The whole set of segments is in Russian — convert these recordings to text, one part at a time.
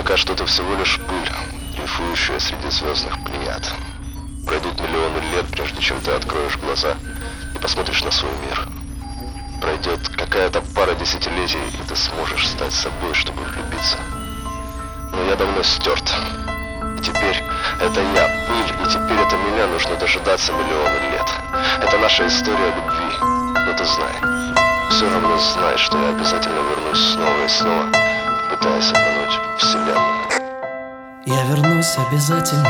Пока что ты всего лишь пыль, дрейфующая среди звездных плеяд. Пройдут миллионы лет, прежде чем ты откроешь глаза и посмотришь на свой мир. Пройдет какая-то пара десятилетий, и ты сможешь стать собой, чтобы влюбиться. Но я давно стерт. И теперь это я, пыль, и теперь это меня нужно дожидаться миллионы лет. Это наша история любви. Но ты знай, все равно знай, что я обязательно вернусь снова и снова, пытаясь обмануть вселенную. Я вернусь обязательно,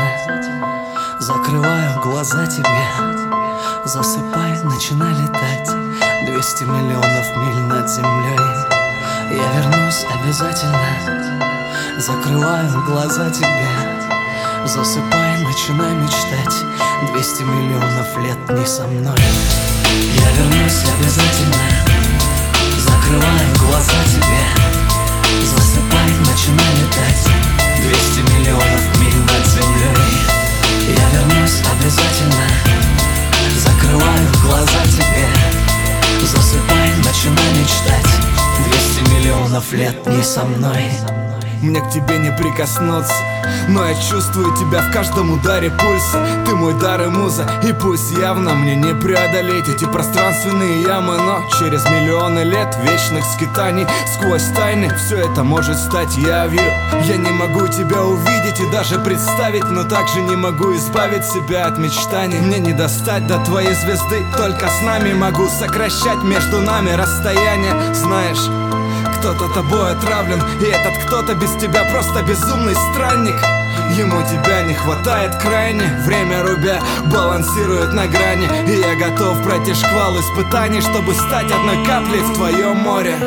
закрываю глаза тебе, засыпай, начинай летать 200 миллионов миль над землей. Я вернусь обязательно, закрываю глаза тебе, засыпай, начинай мечтать 200 миллионов лет не со мной. Я вернусь обязательно, закрываю глаза тебе, засыпай, начинай летать 200 миллионов миль над землей. Я вернусь обязательно, закрываю глаза тебе, засыпай, начинай мечтать 200 миллионов лет не со мной. Мне к тебе не прикоснуться, но я чувствую тебя в каждом ударе пульса. Ты мой дар и муза, и пусть явно мне не преодолеть эти пространственные ямы, но через миллионы лет вечных скитаний сквозь тайны все это может стать явью. Я не могу тебя увидеть и даже представить, но также не могу избавить себя от мечтаний. Мне не достать до твоей звезды, только с нами могу сокращать между нами расстояние. Знаешь, кто-то тобой отравлен, и этот кто-то без тебя просто безумный странник. Ему тебя не хватает крайне, время рубя балансирует на грани, и я готов пройти шквал испытаний, чтобы стать одной каплей в твоем море.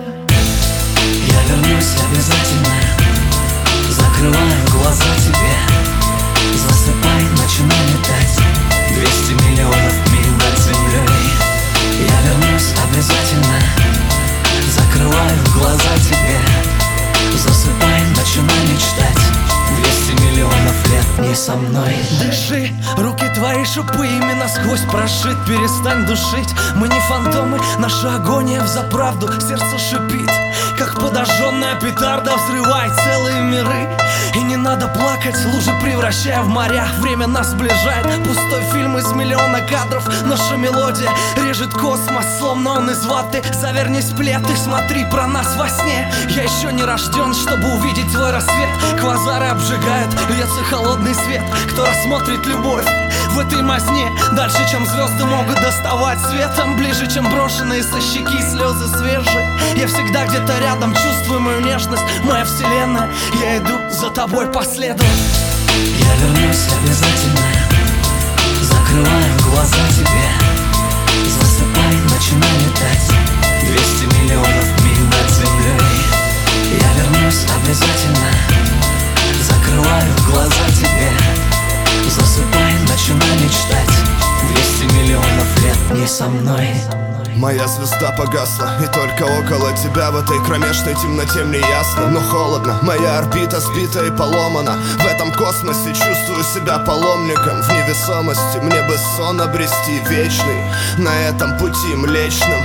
Я вернусь обязательно, закрываю глаза тебе, засыпай, начинай летать 200 миллионов миль над землей. Я вернусь обязательно, закрываю глаза тебе, засыпай, начинай мечтать 200 миллионов лет не со мной. Дыши, руки твои шипы ими насквозь прошит. Перестань душить, мы не фантомы, наша агония взаправду. Сердце шипит, как подожженная петарда, взрывай целые миры. И не надо плакать, лужи превращая в моря. Время нас сближает, пустой фильм из миллиона кадров. Наша мелодия режет космос, словно он из ваты. Завернись в плед и смотри про нас во сне. Я еще не рожден, чтобы увидеть твой рассвет. Квазары обжигают, льется холодный свет. Кто рассмотрит любовь в этой мазне дальше, чем звезды могут доставать светом, ближе, чем брошенные со щеки слезы свежие. Я всегда где-то рядом, чувствую мою нежность, моя вселенная. Я иду за тобой по следу. Я вернусь обязательно, закрываю глаза тебе, засыпай, начинай летать 200 миллионов миль над землей. Я вернусь обязательно, закрываю глаза тебе, засыпай, начинай мечтать 200 миллионов лет не со мной. Моя звезда погасла, и только около тебя в этой кромешной темноте мне ясно. Но холодно, моя орбита сбита и поломана. В этом космосе чувствую себя паломником в невесомости. Мне бы сон обрести вечный на этом пути млечном,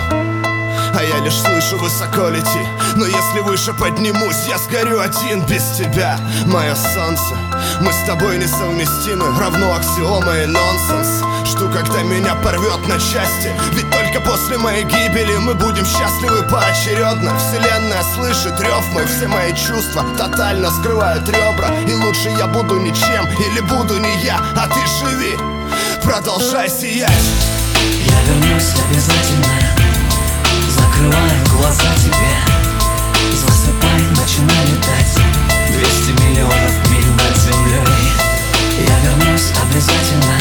а я лишь слышу высоко лети. Но если выше поднимусь, я сгорю один без тебя. Мое солнце, мы с тобой несовместимы, равно аксиома и нонсенс. Жду, когда меня порвет на части, ведь только после моей гибели мы будем счастливы поочередно. Вселенная слышит рев мой, все мои чувства тотально скрывают ребра. И лучше я буду ничем, или буду не я, а ты живи, продолжай сиять. Я вернусь обязательно, закрываю глаза тебе, засыпай, начинай летать 200 миллионов миль над землей. Я вернусь обязательно,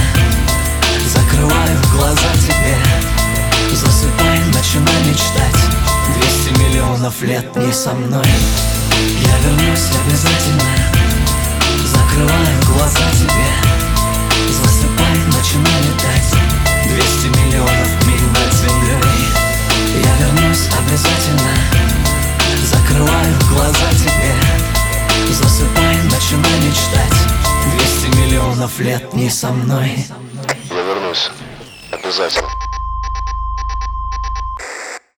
закрываю глаза тебе, засыпай, начинай мечтать 200 миллионов лет не со мной. Я вернусь обязательно, закрываю глаза тебе, засыпай, начинай летать 200 миллионов миль над землей. Я вернусь обязательно, закрываю глаза тебе, засыпай, начинай мечтать 200 миллионов лет не со мной. Я вернусь обязательно.